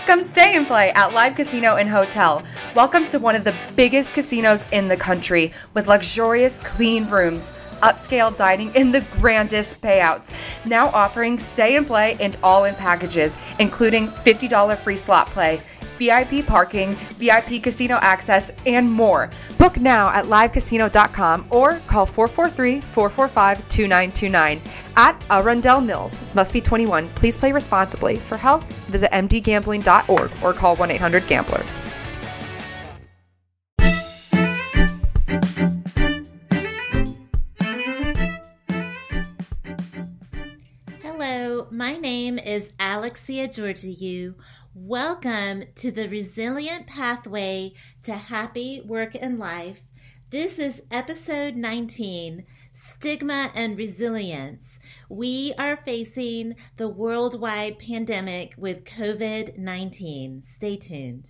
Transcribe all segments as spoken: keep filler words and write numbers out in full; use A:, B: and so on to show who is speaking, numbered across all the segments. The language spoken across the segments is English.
A: Come stay and play at Live Casino and Hotel. Welcome to one of the biggest casinos in the country with luxurious, clean rooms, upscale dining, and the grandest payouts. Now offering stay and play and all-in packages, including fifty dollars free slot play, V I P parking, V I P casino access, and more. Book now at live casino dot com or call four four three, four four five, two nine two nine. At Arundel Mills. Must be twenty-one. Please play responsibly. For help, visit m d gambling dot org or call one eight hundred gambler.
B: Hello, my name is Alexia Georgiou. Welcome to the Resilient Pathway to Happy Work and Life. This is episode nineteen, Stigma and Resilience. We are facing the worldwide pandemic with covid nineteen. Stay tuned.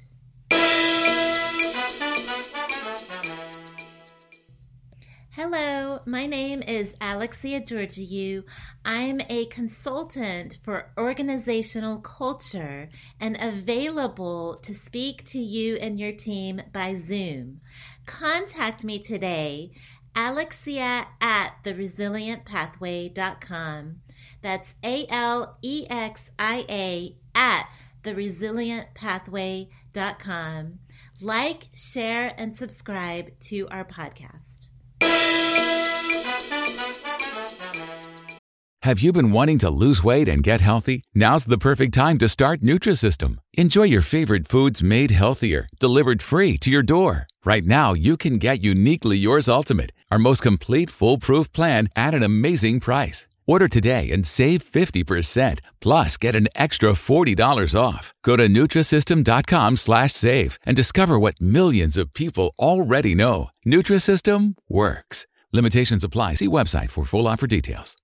B: Hello, my name is Alexia Georgiou. I'm a consultant for organizational culture and available to speak to you and your team by Zoom. Contact me today, Alexia at the resilient pathway dot com. That's A L E X I A at the resilient pathway dot com. Like, share, and subscribe to our podcast.
C: Have you been wanting to lose weight and get healthy? Now's the perfect time to start Nutrisystem. Enjoy your favorite foods made healthier, delivered free to your door. Right now, you can get Uniquely Yours Ultimate, our most complete foolproof plan at an amazing price. Order today and save fifty percent, plus get an extra forty dollars off. Go to Nutrisystem dot com slash save and discover what millions of people already know. Nutrisystem works. Limitations apply. See website for full offer details.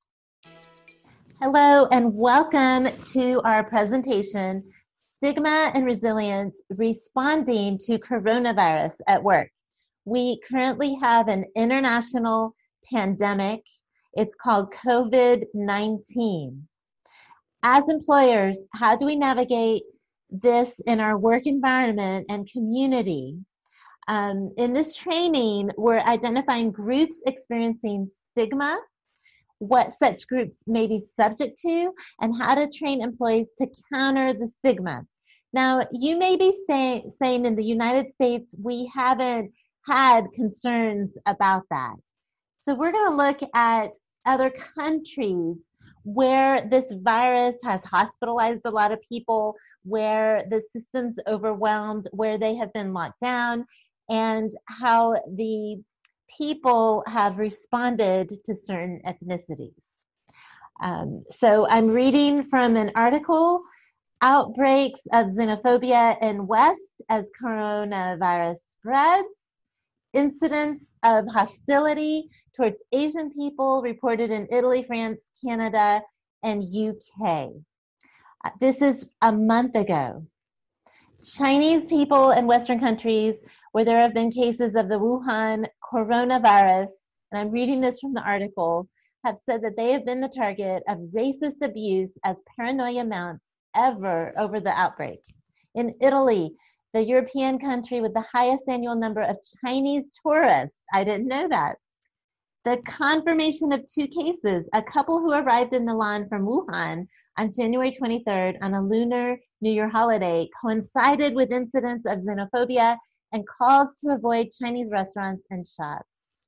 B: Hello and welcome to our presentation, Stigma and Resilience, Responding to Coronavirus at Work. We currently have an international pandemic. It's called covid nineteen. As employers, how do we navigate this in our work environment and community? Um, in this training, we're identifying groups experiencing stigma, what such groups may be subject to, and how to train employees to counter the stigma. Now, you may be say, saying in the United States, we haven't had concerns about that. So we're going to look at other countries where this virus has hospitalized a lot of people, where the system's overwhelmed, where they have been locked down, and how the people have responded to certain ethnicities. Um, so I'm reading from an article, Outbreaks of Xenophobia in West as Coronavirus Spreads, Incidents of Hostility Towards Asian People reported in Italy, France, Canada, and U K. Uh, this is a month ago. Chinese people in Western countries where there have been cases of the Wuhan coronavirus, and I'm reading this from the article, have said that they have been the target of racist abuse as paranoia mounts ever over the outbreak. In Italy, the European country with the highest annual number of Chinese tourists, I didn't know that. The confirmation of two cases, a couple who arrived in Milan from Wuhan on January twenty-third on a Lunar New Year holiday, coincided with incidents of xenophobia and calls to avoid Chinese restaurants and shops.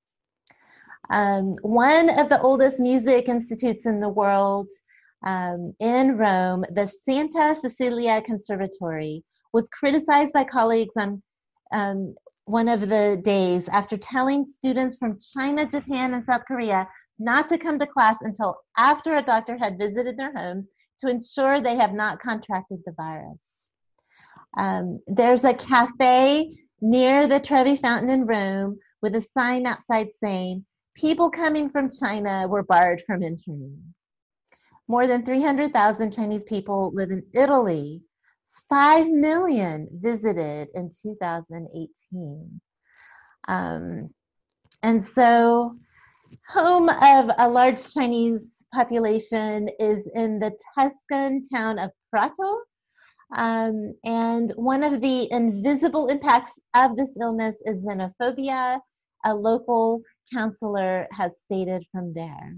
B: Um, one of the oldest music institutes in the world, um, in Rome, the Santa Cecilia Conservatory, was criticized by colleagues on um, one of the days after telling students from China, Japan, and South Korea not to come to class until after a doctor had visited their homes to ensure they have not contracted the virus. Um, there's a cafe near the Trevi Fountain in Rome with a sign outside saying, people coming from China were barred from entering. More than three hundred thousand Chinese people live in Italy. five million visited in two thousand eighteen. Um, and so home of a large Chinese population is in the Tuscan town of Prato. Um, and one of the invisible impacts of this illness is xenophobia, a local counselor has stated from there.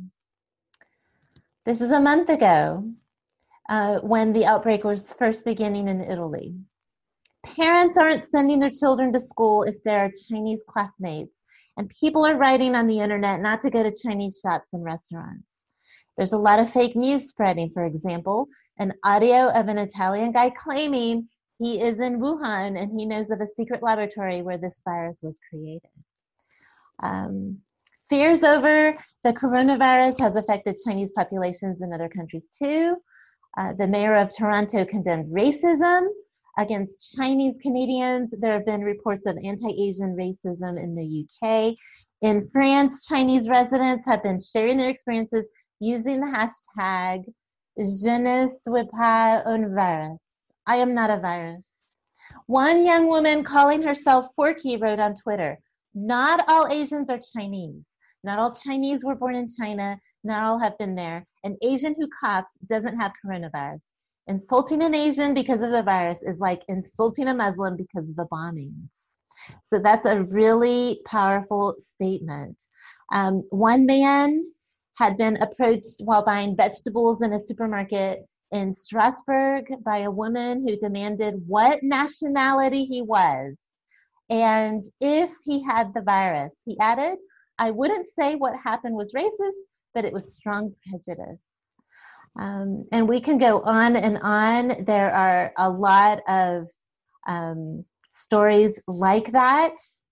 B: This is a month ago uh, when the outbreak was first beginning in Italy. Parents aren't sending their children to school if there are Chinese classmates, and people are writing on the internet not to go to Chinese shops and restaurants. There's a lot of fake news spreading. For example, an audio of an Italian guy claiming he is in Wuhan and he knows of a secret laboratory where this virus was created. Um, fears over the coronavirus has affected Chinese populations in other countries too. Uh, the mayor of Toronto condemned racism against Chinese Canadians. There have been reports of anti-Asian racism in the U K. In France, Chinese residents have been sharing their experiences using the hashtag Je ne suis pas un virus. I am not a virus. One young woman calling herself Forky wrote on Twitter, not all Asians are Chinese. Not all Chinese were born in China. Not all have been there. An Asian who coughs doesn't have coronavirus. Insulting an Asian because of the virus is like insulting a Muslim because of the bombings. So that's a really powerful statement. Um, one man had been approached while buying vegetables in a supermarket in Strasbourg by a woman who demanded what nationality he was and if he had the virus. He added, I wouldn't say what happened was racist, but it was strong prejudice. Um, and we can go on and on. There are a lot of um, stories like that.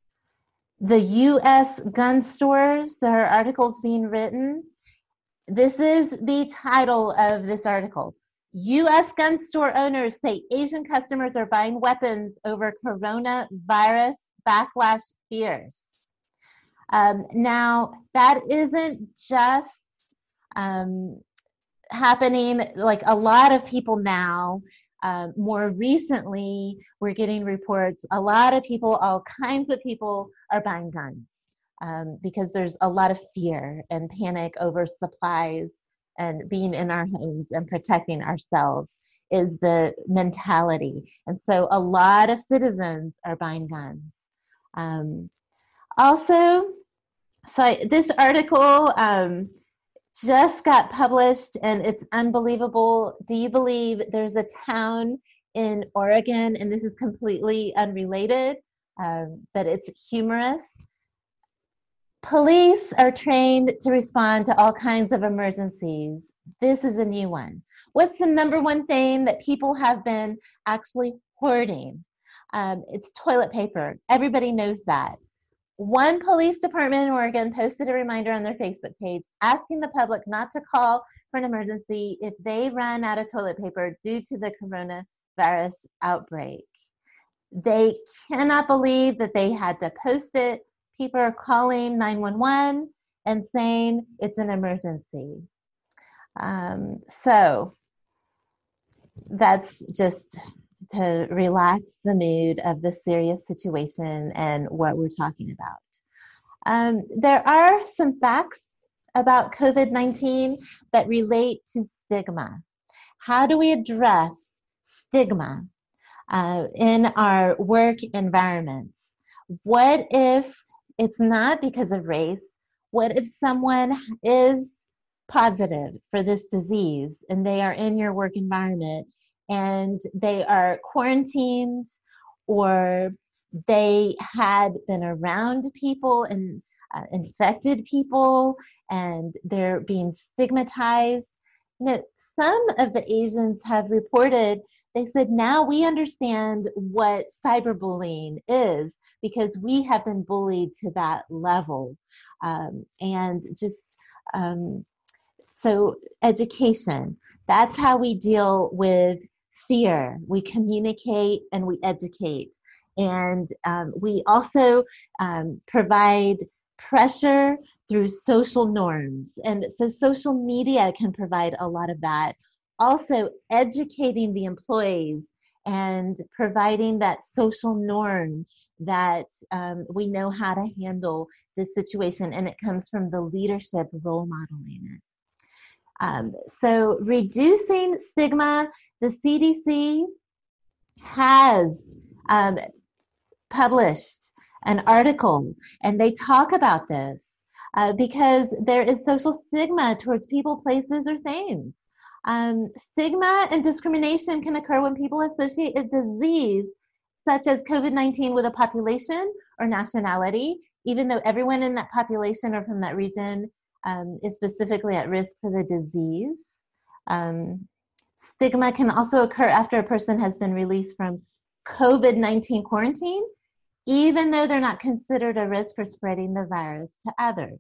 B: The U S gun stores, there are articles being written. This is the title of this article. U S gun store owners say Asian customers are buying weapons over coronavirus backlash fears. Um, now, that isn't just um, happening, like a lot of people now, uh, more recently, we're getting reports, a lot of people, all kinds of people are buying guns um, because there's a lot of fear and panic over supplies and being in our homes and protecting ourselves is the mentality. And so a lot of citizens are buying guns. Um, also, so I, this article um, just got published and it's unbelievable. Do you believe there's a town in Oregon, and this is completely unrelated, um, but it's humorous. Police are trained to respond to all kinds of emergencies. This is a new one. What's the number one thing that people have been actually hoarding? Um, it's toilet paper. Everybody knows that. One police department in Oregon posted a reminder on their Facebook page asking the public not to call for an emergency if they run out of toilet paper due to the coronavirus outbreak. They cannot believe that they had to post it. People are calling nine one one and saying it's an emergency. Um, so that's just to relax the mood of the serious situation and what we're talking about. Um, there are some facts about COVID nineteen that relate to stigma. How do we address stigma uh, in our work environments? What if it's not because of race? What if someone is positive for this disease and they are in your work environment and they are quarantined, or they had been around people and uh, infected people and they're being stigmatized? You know, some of the Asians have reported, they said, now we understand what cyberbullying is because we have been bullied to that level. Um, and just, um, so education, that's how we deal with fear. We communicate and we educate. And um, we also um, provide pressure through social norms. And so social media can provide a lot of that. Also educating the employees and providing that social norm that um, we know how to handle this situation. And it comes from the leadership role modeling it. Um, so reducing stigma, the C D C has um, published an article, and they talk about this uh, because there is social stigma towards people, places, or things. Um, stigma and discrimination can occur when people associate a disease such as COVID nineteen with a population or nationality, even though everyone in that population or from that region um, is specifically at risk for the disease. Um, stigma can also occur after a person has been released from COVID nineteen quarantine, even though they're not considered a risk for spreading the virus to others.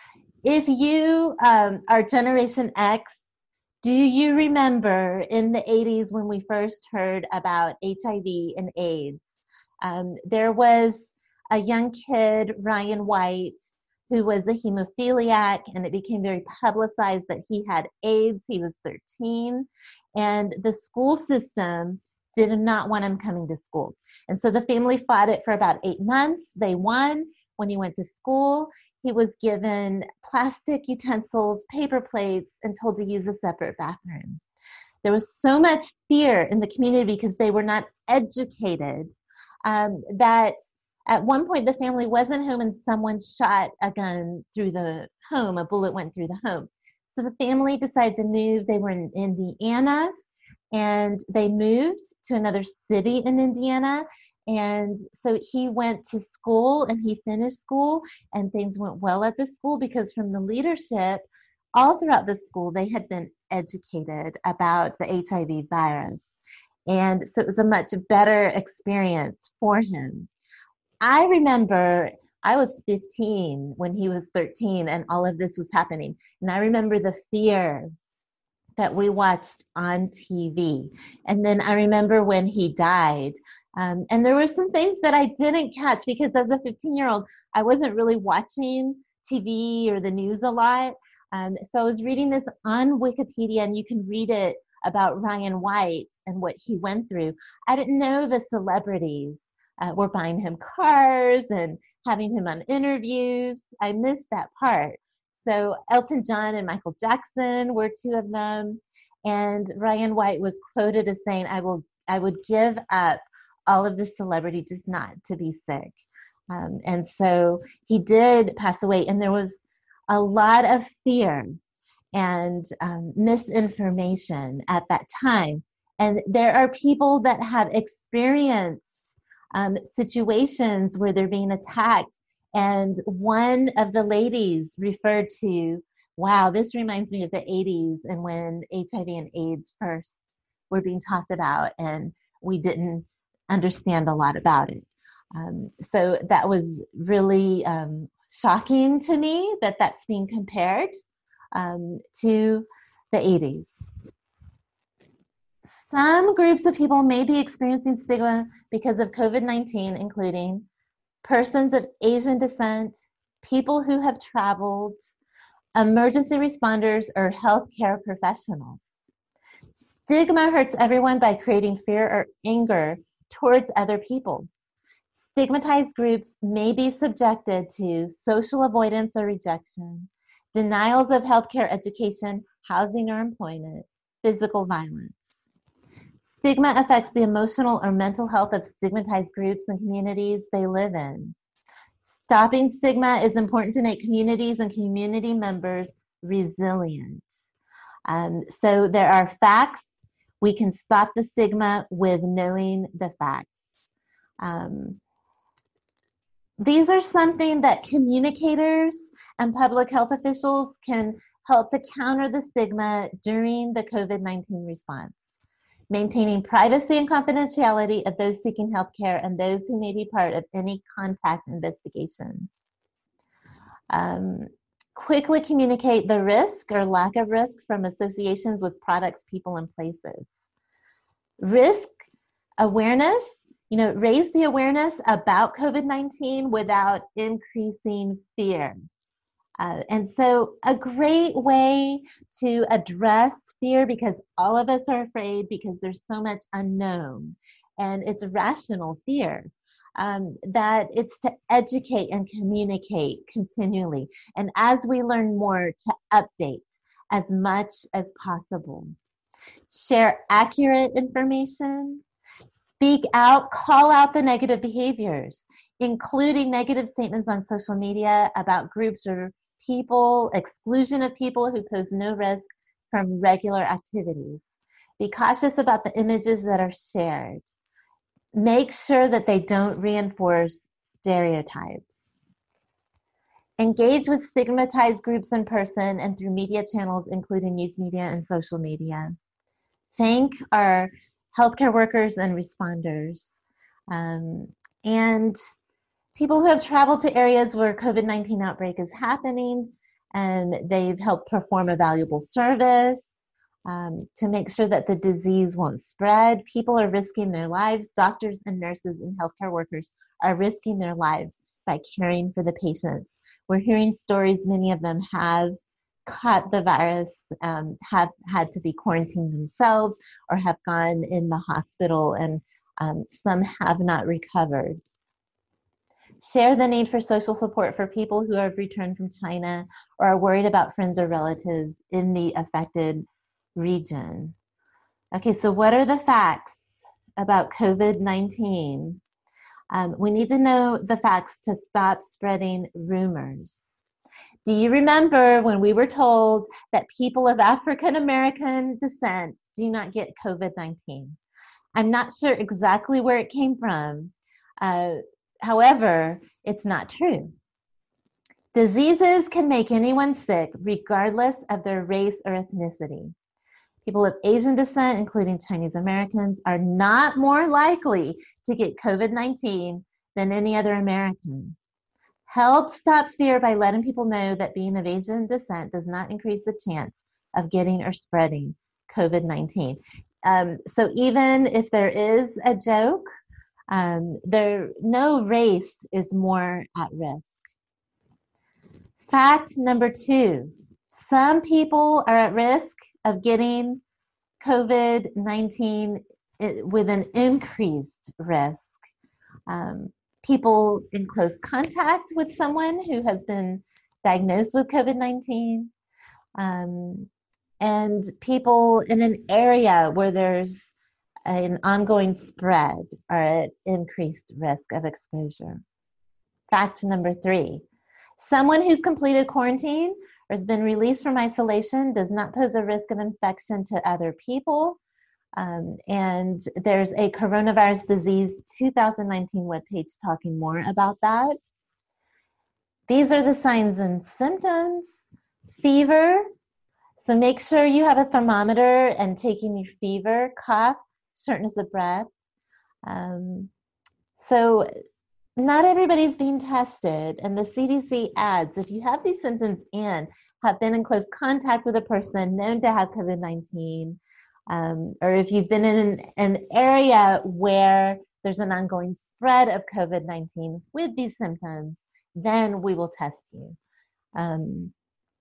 B: If you um, are Generation X, do you remember in the eighties when we first heard about H I V and AIDS? Um, there was a young kid, Ryan White, who was a hemophiliac, and it became very publicized that he had AIDS. He was thirteen, and the school system did not want him coming to school. And so the family fought it for about eight months. They won. When he went to school, he was given plastic utensils, paper plates, and told to use a separate bathroom. There was so much fear in the community because they were not educated um, that at one point the family wasn't home and someone shot a gun through the home. A bullet went through the home. So the family decided to move. They were in Indiana, and they moved to another city in Indiana. And so he went to school and he finished school, and things went well at the school because from the leadership all throughout the school, they had been educated about the H I V virus. And so it was a much better experience for him. I remember I was fifteen when he was thirteen and all of this was happening. And I remember the fear that we watched on T V. And then I remember when he died. Um, and there were some things that I didn't catch because as a fifteen-year-old, I wasn't really watching T V or the news a lot. Um, so I was reading this on Wikipedia, and you can read it about Ryan White and what he went through. I didn't know the celebrities uh, were buying him cars and having him on interviews. I missed that part. So Elton John and Michael Jackson were two of them. And Ryan White was quoted as saying, I will, I would give up all of the celebrity just not to be sick. Um, and so he did pass away, and there was a lot of fear and um, misinformation at that time. And there are people that have experienced um, situations where they're being attacked. And one of the ladies referred to, wow, this reminds me of the eighties and when H I V and AIDS first were being talked about, and we didn't understand a lot about it. Um, so that was really um, shocking to me that that's being compared um, to the eighties. Some groups of people may be experiencing stigma because of COVID nineteen, including persons of Asian descent, people who have traveled, emergency responders, or healthcare professionals. Stigma hurts everyone by creating fear or anger towards other people. Stigmatized groups may be subjected to social avoidance or rejection, denials of healthcare, education, housing or employment, physical violence. Stigma affects the emotional or mental health of stigmatized groups and communities they live in. Stopping stigma is important to make communities and community members resilient. Um, so there are facts. We can stop the stigma with knowing the facts. Um, these are something that communicators and public health officials can help to counter the stigma during the COVID nineteen response. Maintaining privacy and confidentiality of those seeking health care and those who may be part of any contact investigation. Um, quickly communicate the risk or lack of risk from associations with products, people, and places. Risk awareness, you know, raise the awareness about COVID nineteen without increasing fear. Uh, and so a great way to address fear, because all of us are afraid because there's so much unknown, and it's rational fear, um, that it's to educate and communicate continually. And as we learn more, to update as much as possible. Share accurate information. Speak out, call out the negative behaviors, including negative statements on social media about groups or people, exclusion of people who pose no risk from regular activities. Be cautious about the images that are shared. Make sure that they don't reinforce stereotypes. Engage with stigmatized groups in person and through media channels, including news media and social media. Thank our healthcare workers and responders, um, and people who have traveled to areas where COVID nineteen outbreak is happening, and they've helped perform a valuable service um, to make sure that the disease won't spread. People are risking their lives. Doctors and nurses and healthcare workers are risking their lives by caring for the patients. We're hearing stories, many of them have caught the virus, um, have had to be quarantined themselves, or have gone in the hospital, and um, some have not recovered. Share the need for social support for people who have returned from China or are worried about friends or relatives in the affected region. Okay, so what are the facts about COVID nineteen? Um, we need to know the facts to stop spreading rumors. Do you remember when we were told that people of African American descent do not get COVID nineteen? I'm not sure exactly where it came from. Uh, however, it's not true. Diseases can make anyone sick regardless of their race or ethnicity. People of Asian descent, including Chinese Americans, are not more likely to get COVID nineteen than any other American. Help stop fear by letting people know that being of Asian descent does not increase the chance of getting or spreading COVID nineteen. Um, so even if there is a joke, um, there no race is more at risk. Fact number two, some people are at risk of getting COVID nineteen with an increased risk. Um, people in close contact with someone who has been diagnosed with COVID nineteen, um, and people in an area where there's an ongoing spread are at increased risk of exposure. Fact number three, someone who's completed quarantine or has been released from isolation does not pose a risk of infection to other people. Um, and there's a coronavirus disease two thousand nineteen webpage talking more about that. These are the signs and symptoms. Fever. So make sure you have a thermometer and taking your fever, cough, shortness of breath. Um, so not everybody's being tested, and the C D C adds, if you have these symptoms and have been in close contact with a person known to have COVID nineteen, um, or if you've been in an, an area where there's an ongoing spread of COVID nineteen with these symptoms, then we will test you. Um,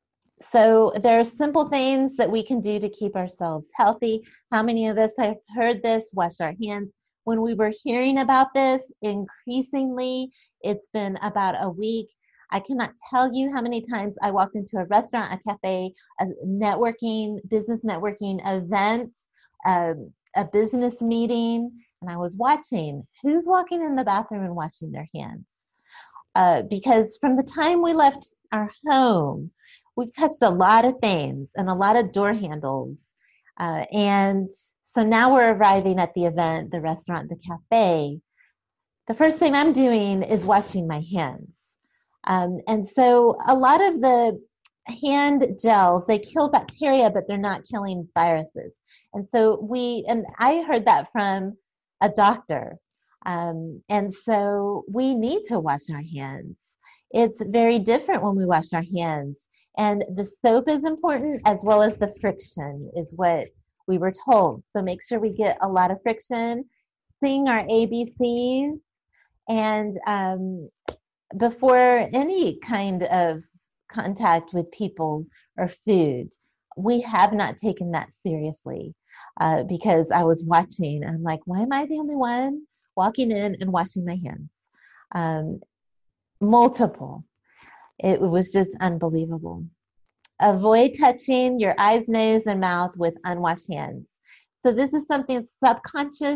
B: so there are simple things that we can do to keep ourselves healthy. How many of us have heard this? Wash our hands. When we were hearing about this, increasingly, it's been about a week. I cannot tell you how many times I walked into a restaurant, a cafe, a networking, business networking event, um, a business meeting, and I was watching who's walking in the bathroom and washing their hands. Uh, because from the time we left our home, we've touched a lot of things and a lot of door handles. Uh, and so now we're arriving at the event, the restaurant, the cafe. The first thing I'm doing is washing my hands. Um, and so a lot of the hand gels, they kill bacteria, but they're not killing viruses. And so we, and I heard that from a doctor. Um, and so we need to wash our hands. It's very different when we wash our hands. And the soap is important, as well as the friction is what we were told. So make sure we get a lot of friction, sing our A B Cs, and um, before any kind of contact with people or food, we have not taken that seriously uh, because I was watching. I'm like, why am I the only one walking in and washing my hands? Um, multiple. It was just unbelievable. Avoid touching your eyes, nose, and mouth with unwashed hands. So this is something subconscious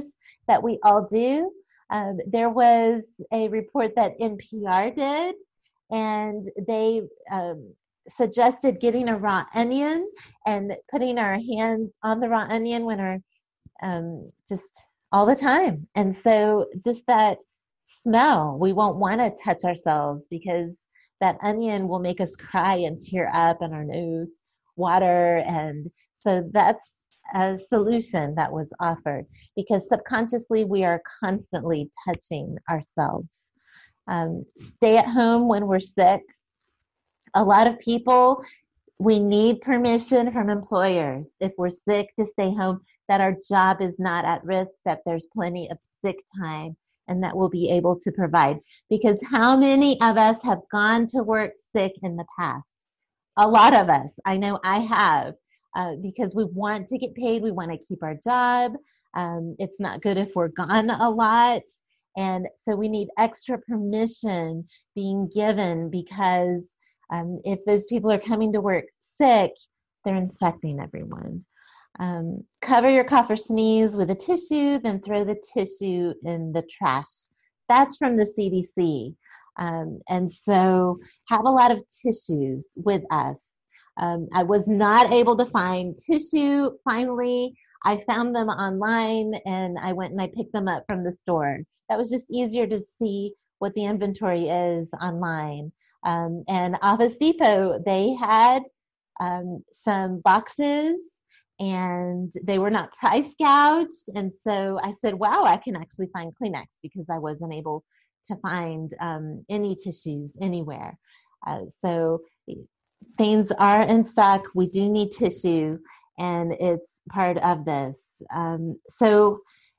B: that we all do. Um, there was a report that N P R did, and they um, suggested getting a raw onion and putting our hands on the raw onion when our um, just all the time. And so just that smell, we won't want to touch ourselves because that onion will make us cry and tear up and our nose water. And so that's a solution that was offered, because subconsciously we are constantly touching ourselves. Um, stay at home when we're sick. A lot of people, we need permission from employers if we're sick to stay home, that our job is not at risk, that there's plenty of sick time, and that we'll be able to provide. Because how many of us have gone to work sick in the past? A lot of us. I know I have, uh, because we want to get paid. We want to keep our job. Um, it's not good if we're gone a lot. And so we need extra permission being given, because um, if those people are coming to work sick, they're infecting everyone. Um, cover your cough or sneeze with a tissue, then throw the tissue in the trash. That's from the C D C. Um, and so have a lot of tissues with us. Um, I was not able to find tissue. Finally, I found them online, and I went and I picked them up from the store. That was just easier to see what the inventory is online. Um, and Office Depot, they had um, some boxes, and they were not price gouged. And so I said, wow, I can actually find Kleenex, because I wasn't able to find um, any tissues anywhere. Uh, so things are in stock. We do need tissue, and it's part of this. Um, so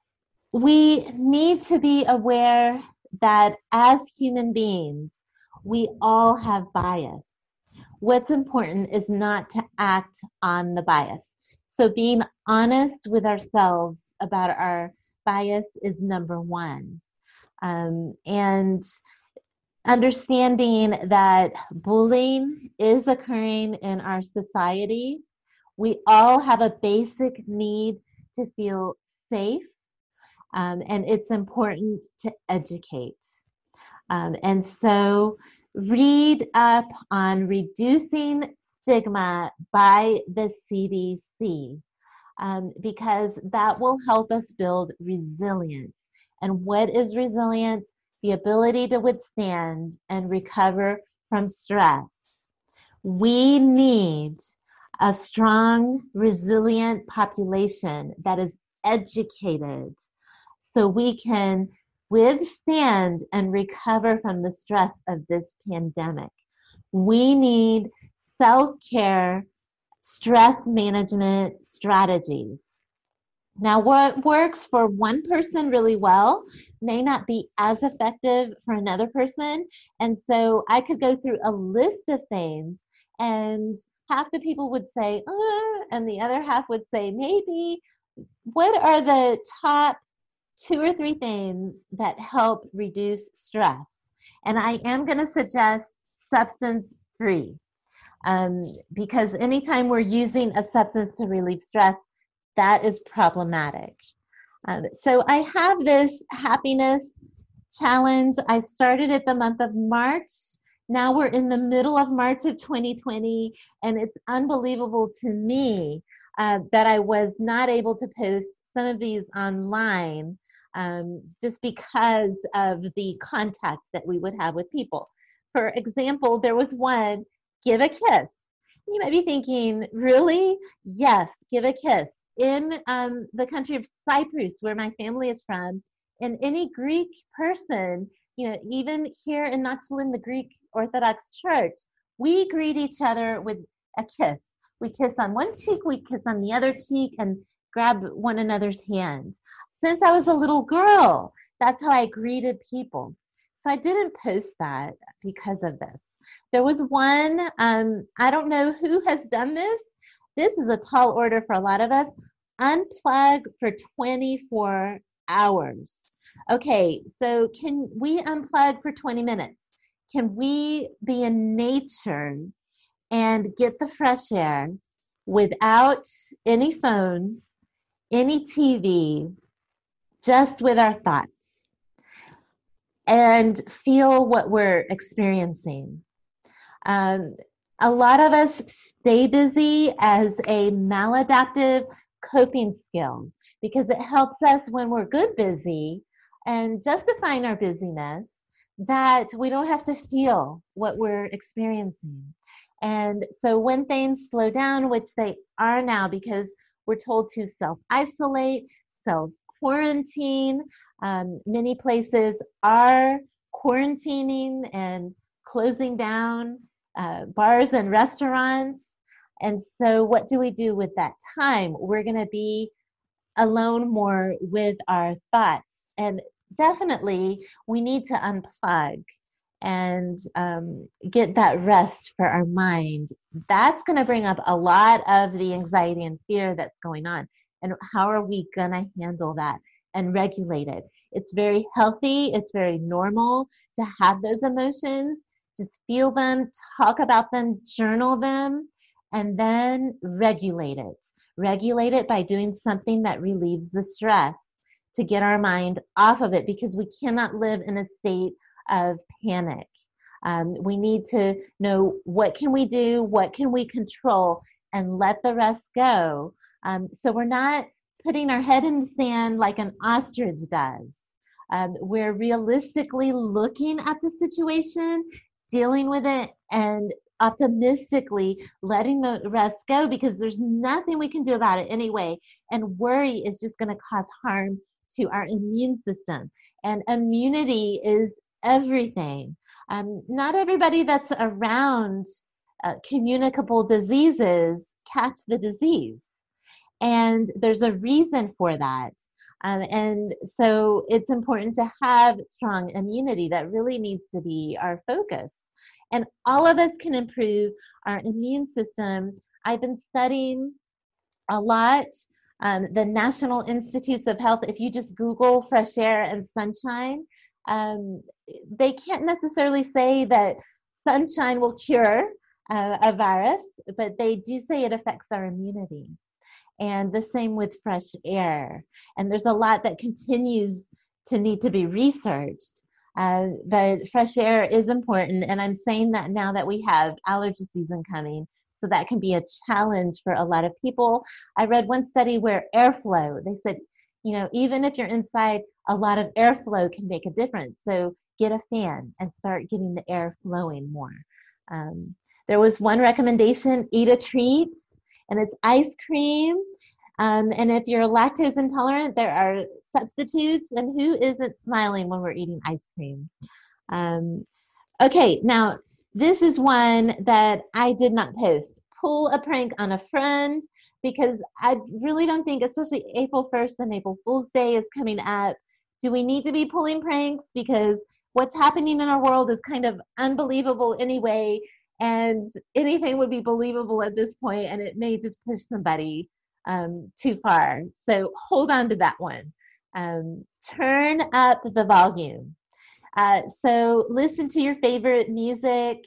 B: we need to be aware that as human beings, we all have bias. What's important is not to act on the bias. So being honest with ourselves about our bias is number one. Um, and understanding that bullying is occurring in our society. We all have a basic need to feel safe, um, and it's important to educate. Um, and so read up on reducing stigma by the C D C, um, because that will help us build resilience. And what is resilience? The ability to withstand and recover from stress. We need a strong, resilient population that is educated so we can withstand and recover from the stress of this pandemic. We need self-care, stress management strategies. Now, what works for one person really well may not be as effective for another person. And so I could go through a list of things, and half the people would say, uh, and the other half would say, maybe. What are the top two or three things that help reduce stress? And I am going to suggest substance-free, um, because anytime we're using a substance to relieve stress, that is problematic. Um, so I have this happiness challenge. I started it the month of March. Now we're in the middle of March of twenty twenty, and it's unbelievable to me uh, that I was not able to post some of these online, um, just because of the contact that we would have with people. For example, there was one, give a kiss. You might be thinking, really? Yes, give a kiss. In um, the country of Cyprus, where my family is from, and any Greek person, you know, even here in Knoxville, the Greek Orthodox Church, we greet each other with a kiss. We kiss on one cheek, we kiss on the other cheek, and grab one another's hands. Since I was a little girl, that's how I greeted people. So I didn't post that because of this. There was one, um, I don't know who has done this. This is a tall order for a lot of us. Unplug for twenty-four hours. Okay, so can we unplug for twenty minutes? Can we be in nature and get the fresh air without any phones, any T V, just with our thoughts and feel what we're experiencing. Um, a lot of us stay busy as a maladaptive coping skill because it helps us when we're good busy and justifying our busyness that we don't have to feel what we're experiencing. And so when things slow down, which they are now because we're told to self-isolate, self-quarantine, um, many places are quarantining and closing down uh, bars and restaurants. And so what do we do with that time? We're going to be alone more with our thoughts. And definitely we need to unplug and um, get that rest for our mind. That's going to bring up a lot of the anxiety and fear that's going on. And how are we going to handle that and regulate it? It's very healthy. It's very normal to have those emotions. Just feel them, talk about them, journal them, and then regulate it. Regulate it by doing something that relieves the stress to get our mind off of it, because we cannot live in a state of panic. Um, we need to know what can we do, what can we control, and let the rest go. Um, so we're not putting our head in the sand like an ostrich does. Um, we're realistically looking at the situation, dealing with it, and optimistically letting the rest go, because there's nothing we can do about it anyway. And worry is just going to cause harm to our immune system. And immunity is everything. Um, not everybody that's around uh, communicable diseases catch the disease. And there's a reason for that. Um, and so it's important to have strong immunity. That really needs to be our focus. And all of us can improve our immune system. I've been studying a lot. Um, the National Institutes of Health, if you just Google fresh air and sunshine, um, they can't necessarily say that sunshine will cure uh, a virus, but they do say it affects our immunity. And the same with fresh air. And there's a lot that continues to need to be researched. Uh, but fresh air is important. And I'm saying that now that we have allergy season coming. So that can be a challenge for a lot of people. I read one study where airflow, they said, you know, even if you're inside, a lot of airflow can make a difference. So get a fan and start getting the air flowing more. Um, there was one recommendation, eat a treat, and it's ice cream. Um, and if you're lactose intolerant, there are substitutes. And who isn't smiling when we're eating ice cream? Um, okay, now this is one that I did not post. Pull a prank on a friend, because I really don't think, especially April first and April Fool's Day is coming up, do we need to be pulling pranks? Because what's happening in our world is kind of unbelievable anyway, and anything would be believable at this point, and it may just push somebody um, too far. So hold on to that one. Um, turn up the volume. Uh, so listen to your favorite music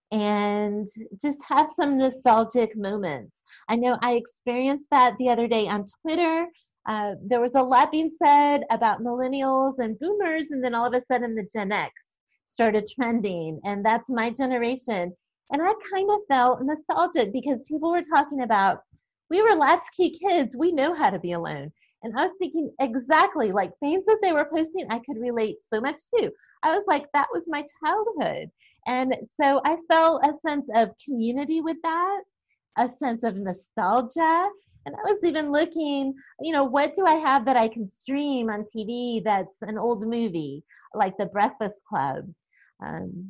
B: and just have some nostalgic moments. I know I experienced that the other day on Twitter. Uh, there was a lot being said about millennials and boomers, and then all of a sudden the Gen X started trending, and that's my generation. And I kind of felt nostalgic because people were talking about, we were latchkey kids, we know how to be alone. And I was thinking exactly, like things that they were posting, I could relate so much to. I was like, that was my childhood. And so I felt a sense of community with that, a sense of nostalgia. And I was even looking, you know, what do I have that I can stream on T V that's an old movie, like The Breakfast Club. Um,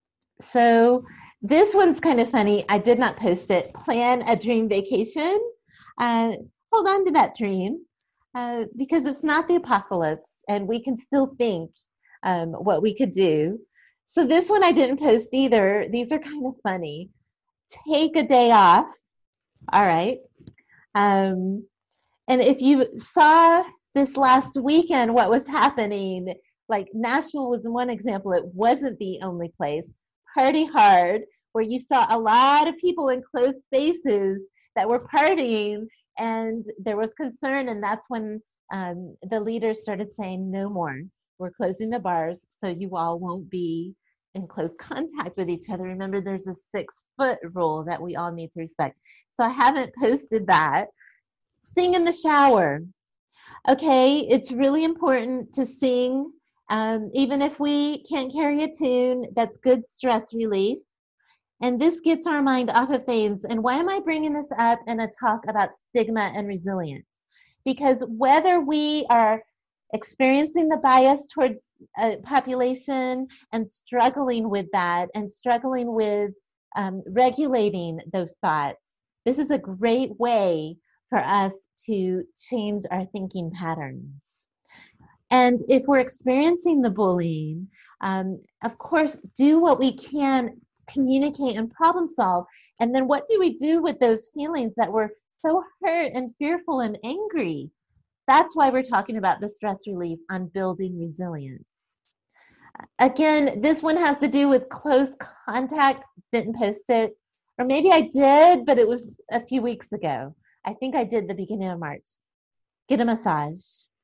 B: so this one's kind of funny. I did not post it. Plan a dream vacation. Uh, hold on to that dream uh, because it's not the apocalypse, and we can still think um, what we could do. So this one I didn't post either. These are kind of funny. Take a day off. All right. Um, and if you saw this last weekend, what was happening, like Nashville was one example. It wasn't the only place. Party Hard, where you saw a lot of people in closed spaces that were partying, and there was concern. And that's when um, the leaders started saying, no more. We're closing the bars so you all won't be in close contact with each other. Remember, there's a six foot rule that we all need to respect. So I haven't posted that. Sing in the shower. Okay, it's really important to sing. Um, even if we can't carry a tune, that's good stress relief. And this gets our mind off of things. And why am I bringing this up in a talk about stigma and resilience? Because whether we are experiencing the bias towards a population and struggling with that and struggling with um, regulating those thoughts, this is a great way for us to change our thinking patterns. And if we're experiencing the bullying, um, of course, do what we can, communicate and problem solve. And then what do we do with those feelings that we're so hurt and fearful and angry? That's why we're talking about the stress relief on building resilience. Again, this one has to do with close contact. Didn't post it. Or maybe I did, but it was a few weeks ago. I think I did the beginning of March. Get a massage.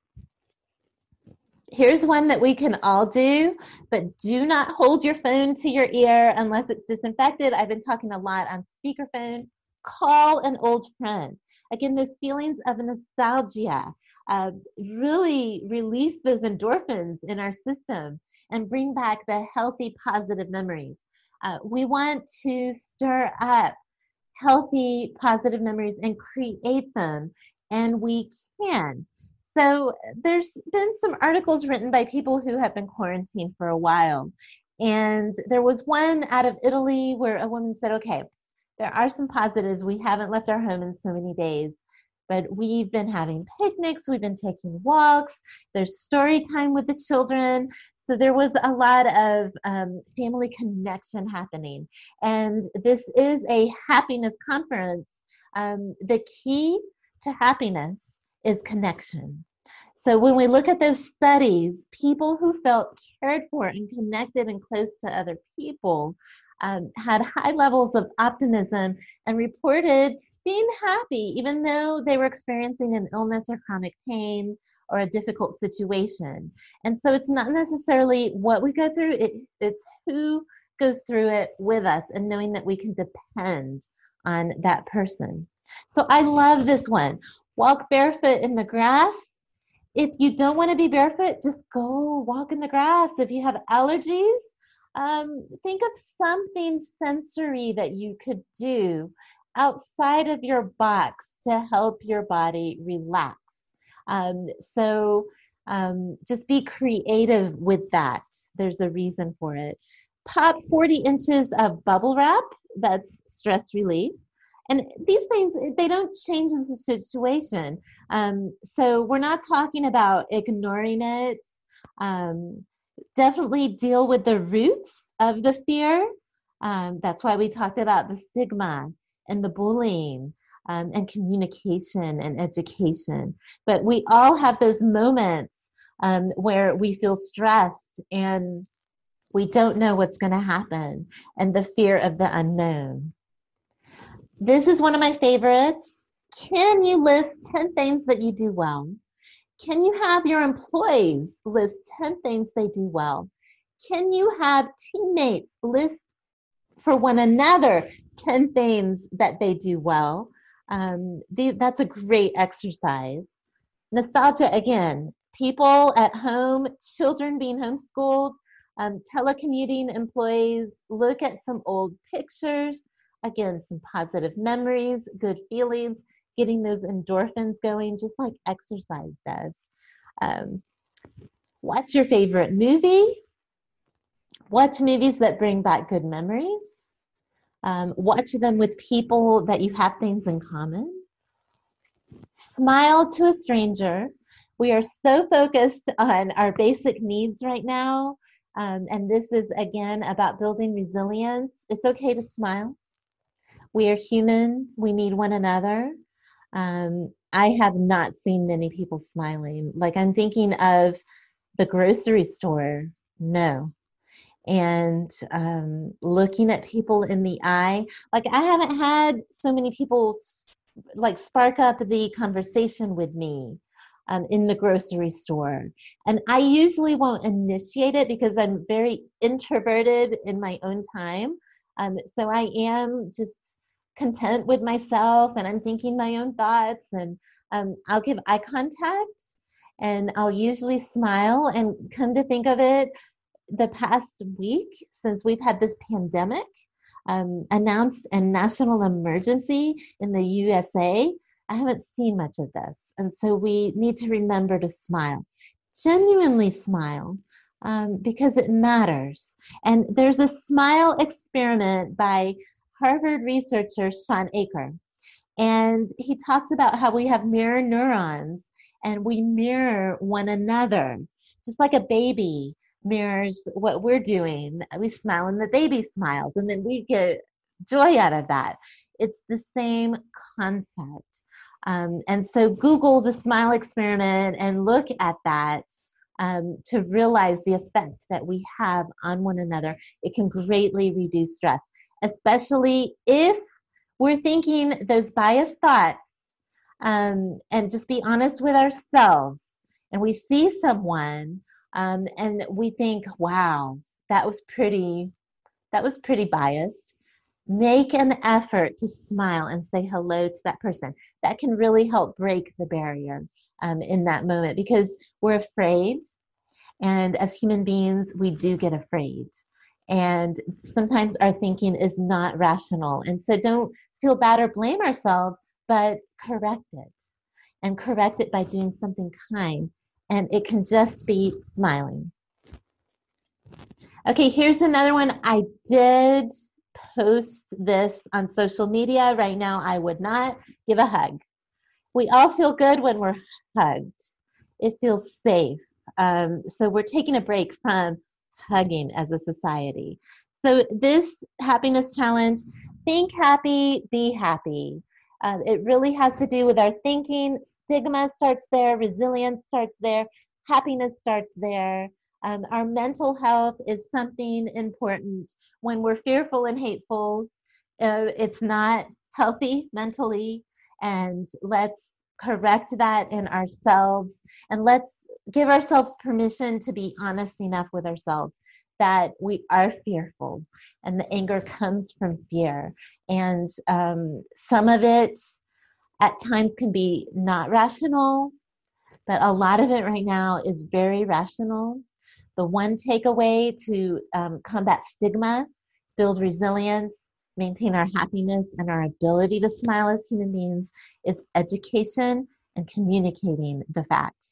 B: Here's one that we can all do, but do not hold your phone to your ear unless it's disinfected. I've been talking a lot on speakerphone. Call an old friend. Again, those feelings of nostalgia, uh, really release those endorphins in our system and bring back the healthy, positive memories. Uh, we want to stir up healthy, positive memories and create them, and we can. So there's been some articles written by people who have been quarantined for a while. And there was one out of Italy where a woman said, okay, there are some positives. We haven't left our home in so many days, but we've been having picnics. We've been taking walks. There's story time with the children. So there was a lot of um, family connection happening. And this is a happiness conference. Um, the key to happiness is connection. So when we look at those studies, people who felt cared for and connected and close to other people um, had high levels of optimism and reported being happy, even though they were experiencing an illness or chronic pain or a difficult situation. And so it's not necessarily what we go through, it, it's who goes through it with us and knowing that we can depend on that person. So I love this one. Walk barefoot in the grass. If you don't want to be barefoot, just go walk in the grass. If you have allergies, um, think of something sensory that you could do outside of your box to help your body relax. Um, so um, just be creative with that. There's a reason for it. Pop forty inches of bubble wrap. That's stress relief. And these things, they don't change the situation. Um, so we're not talking about ignoring it. Um, definitely deal with the roots of the fear. Um, that's why we talked about the stigma and the bullying um, and communication and education. But we all have those moments um, where we feel stressed and we don't know what's going to happen, and the fear of the unknown. This is one of my favorites. Can you list ten things that you do well? Can you have your employees list ten things they do well? Can you have teammates list for one another ten things that they do well? Um, the, that's a great exercise. Nostalgia, again, people at home, children being homeschooled, um, telecommuting employees, look at some old pictures. Again, some positive memories, good feelings, getting those endorphins going, just like exercise does. Um, what's your favorite movie? Watch movies that bring back good memories. Um, watch them with people that you have things in common. Smile to a stranger. We are so focused on our basic needs right now. Um, and this is, again, about building resilience. It's okay to smile. We are human. We need one another. Um, I have not seen many people smiling. Like, I'm thinking of the grocery store. No. And um, looking at people in the eye. Like, I haven't had so many people like spark up the conversation with me. um, in the grocery store. And I usually won't initiate it because I'm very introverted in my own time. Um, so I am just content with myself, and I'm thinking my own thoughts, and um, I'll give eye contact, and I'll usually smile. And come to think of it, the past week, since we've had this pandemic um, announced a national emergency in the U S A, I haven't seen much of this. And so we need to remember to smile, genuinely smile, um, because it matters. And there's a smile experiment by Harvard researcher Sean Aker. And he talks about how we have mirror neurons and we mirror one another, just like a baby mirrors what we're doing. We smile and the baby smiles, and then we get joy out of that. It's the same concept. Um, and so Google the smile experiment and look at that um, to realize the effect that we have on one another. It can greatly reduce stress, especially if we're thinking those biased thoughts, um, and just be honest with ourselves. And we see someone um, and we think, wow, that was pretty, that was pretty biased. Make an effort to smile and say hello to that person. That can really help break the barrier um, in that moment, because we're afraid. And as human beings, we do get afraid. And sometimes our thinking is not rational. And so don't feel bad or blame ourselves, but correct it. And correct it by doing something kind. And it can just be smiling. Okay, here's another one. I did post this on social media. Right now, I would not give a hug. We all feel good when we're hugged. It feels safe. Um, so we're taking a break from hugging as a society. So this happiness challenge, think happy, be happy. Uh, it really has to do with our thinking. Stigma starts there. Resilience starts there. Happiness starts there. Um, our mental health is something important. When we're fearful and hateful, uh, it's not healthy mentally. And let's correct that in ourselves. And let's give ourselves permission to be honest enough with ourselves that we are fearful. And the anger comes from fear. And um, some of it at times can be not rational, but a lot of it right now is very rational. The one takeaway to um, combat stigma, build resilience, maintain our happiness and our ability to smile as human beings is education and communicating the facts.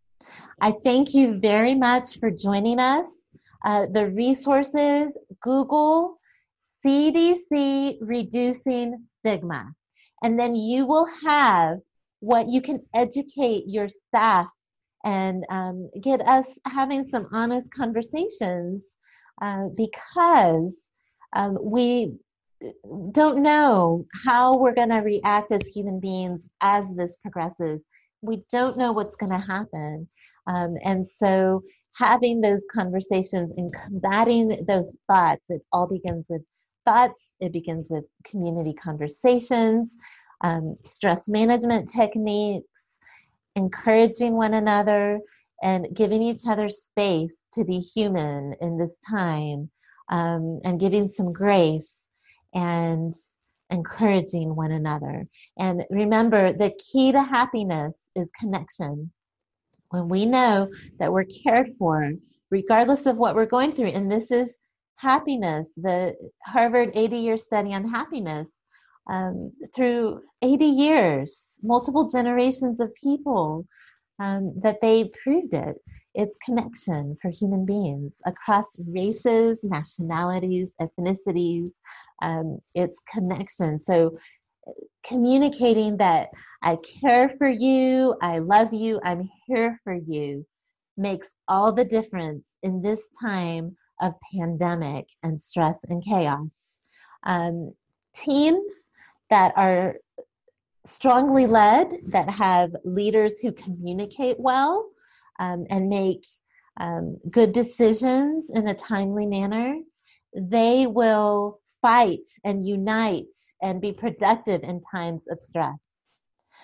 B: I thank you very much for joining us. Uh, the resources, Google C D C Reducing Stigma, and then you will have what you can educate your staff and um, get us having some honest conversations uh, because um, we don't know how we're going to react as human beings as this progresses. We don't know what's going to happen. Um, and so having those conversations and combating those thoughts, it all begins with thoughts. It begins with community conversations, um, stress management techniques, encouraging one another, and giving each other space to be human in this time, um, and giving some grace and encouraging one another. And remember, the key to happiness is connection. When we know that we're cared for, regardless of what we're going through, and this is happiness, the Harvard eighty-year study on happiness, um, through eighty years, multiple generations of people, um, that they proved it. It's connection for human beings across races, nationalities, ethnicities. Um, it's connection. So communicating that I care for you, I love you, I'm here for you, makes all the difference in this time of pandemic and stress and chaos. Um, teams that are strongly led, that have leaders who communicate well um, and make um, good decisions in a timely manner, they will fight and unite and be productive in times of stress.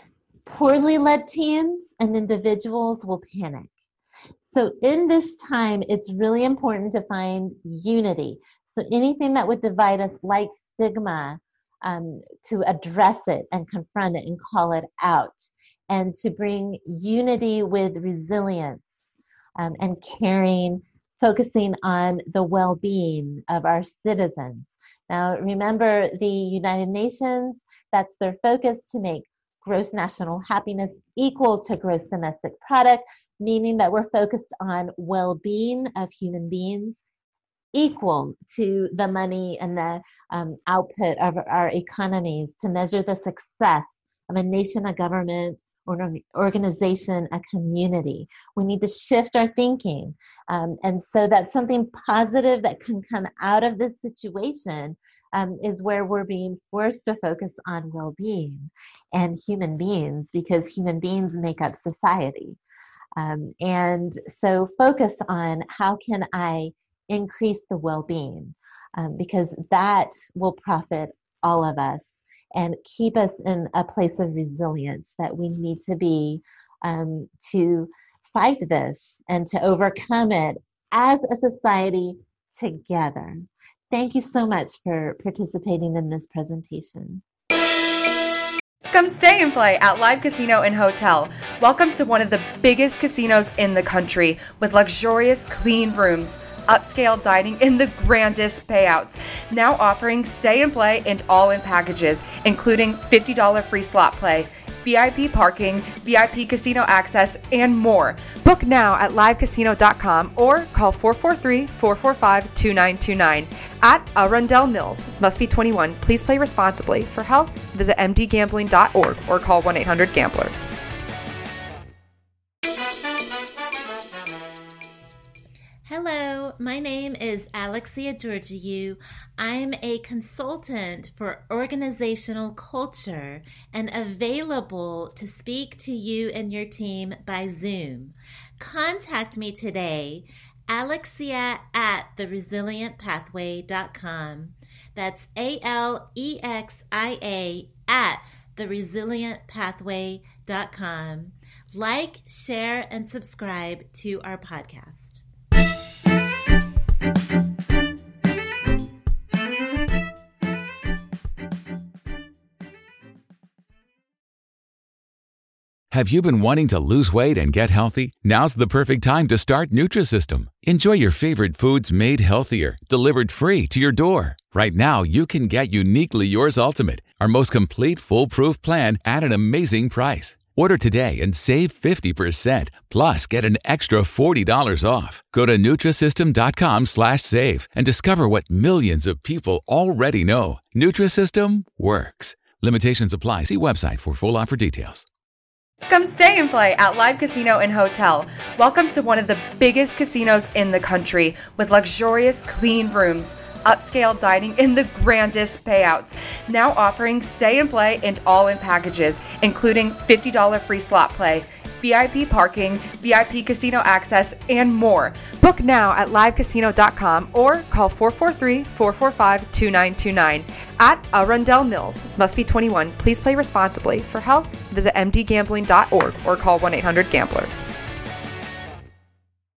B: Poorly led teams and individuals will panic. So in this time, it's really important to find unity. So anything that would divide us, like stigma, um, to address it and confront it and call it out, and to bring unity with resilience um, and caring, focusing on the well-being of our citizens. Now, remember the United Nations, that's their focus, to make gross national happiness equal to gross domestic product, meaning that we're focused on well-being of human beings equal to the money and the um, output of our economies to measure the success of a nation, a government, or an organization, a community. We need to shift our thinking. Um, and so that's something positive that can come out of this situation um, is where we're being forced to focus on well-being and human beings, because human beings make up society. Um, and so focus on how can I increase the well-being, um, because that will profit all of us and keep us in a place of resilience that we need to be um, to fight this and to overcome it as a society together. Thank you so much for participating in this presentation.
A: Come stay and play at Live Casino and Hotel. Welcome to one of the biggest casinos in the country with luxurious, clean rooms, upscale dining, and the grandest payouts. Now offering stay and play and all-in packages, including fifty dollars free slot play, V I P parking, V I P casino access, and more. Book now at live casino dot com or call four four three, four four five, two nine two nine. At Arundel Mills. Must be twenty-one. Please play responsibly. For help, visit m d gambling dot org or call one eight hundred gambler.
D: Hello, my name is Alexia Georgiou. I'm a consultant for organizational culture and available to speak to you and your team by Zoom. Contact me today, Alexia at the resilient pathway dot com. That's A L E X I A at the resilient pathway dot com. Like, share, and subscribe to our podcast.
C: Have you been wanting to lose weight and get healthy? Now's the perfect time to start Nutrisystem. Enjoy your favorite foods made healthier, delivered free to your door. Right now, you can get Uniquely Yours Ultimate, our most complete foolproof plan at an amazing price. Order today and save fifty percent, plus get an extra forty dollars off. Go to Nutrisystem dot com slash save and discover what millions of people already know. Nutrisystem works. Limitations apply. See website for full offer details.
A: Come stay and play at Live Casino and Hotel. Welcome to one of the biggest casinos in the country with luxurious, clean rooms, upscale dining, and the grandest payouts. Now offering stay and play and all-in packages, including fifty dollars free slot play, V I P parking, V I P casino access, and more. Book now at live casino dot com or call four four three, four four five, two nine two nine. At Arundel Mills. Must be twenty-one. Please play responsibly. For help, visit m d gambling dot org or call one eight hundred gambler.